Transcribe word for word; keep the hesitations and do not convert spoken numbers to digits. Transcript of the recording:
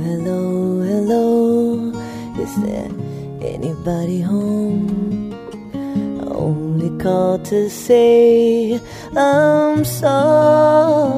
hello, hello. Is there anybody home? I only called to say I'm sorry.